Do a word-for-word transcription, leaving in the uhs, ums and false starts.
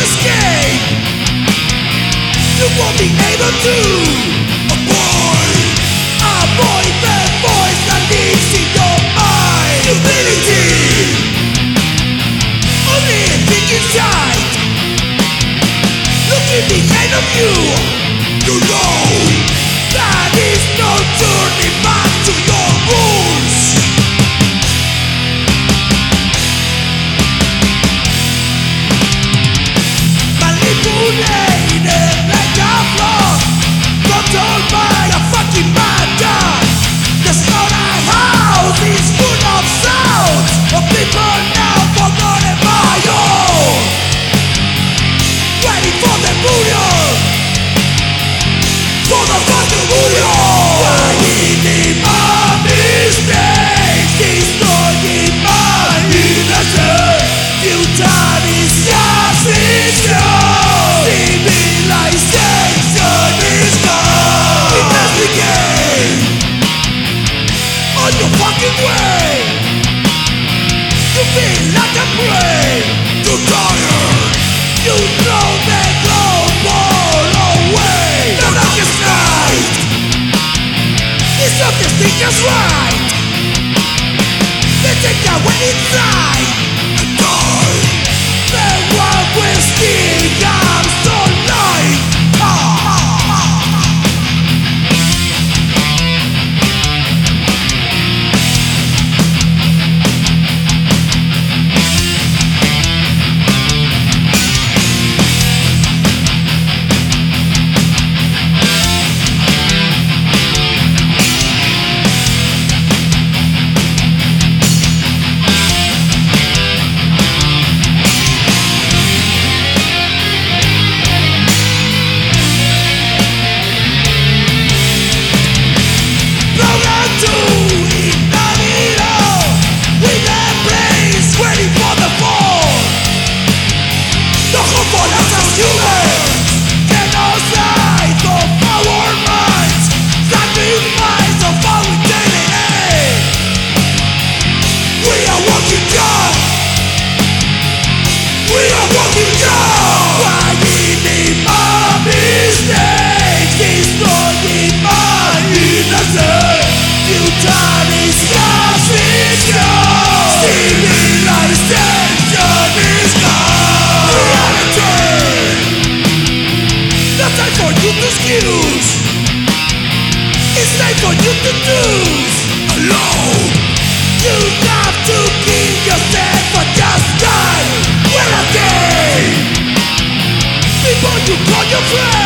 escape. You won't be able to avoid, avoid the voice that lives in your mind. Humility, only a thing inside. Looking behind of you, you know that is no turning back to your rules. Manipulated like a flock, controlled by a fucking mad dog. The slaughterhouse is full of sounds of people now forgotten by all, waiting for the burial, for the fucking burial. Finding my mistakes, destroying my innocence. Euthanasia, civilization is gone. Investigate on your fucking way. You feel like a prey, too tired. You throw the global away. The darkest night is not the thing just right. They take away inside and die. The world will still come so light. It's time for you to choose alone. You have to kill yourself or just die. Well, again, before you call your friends.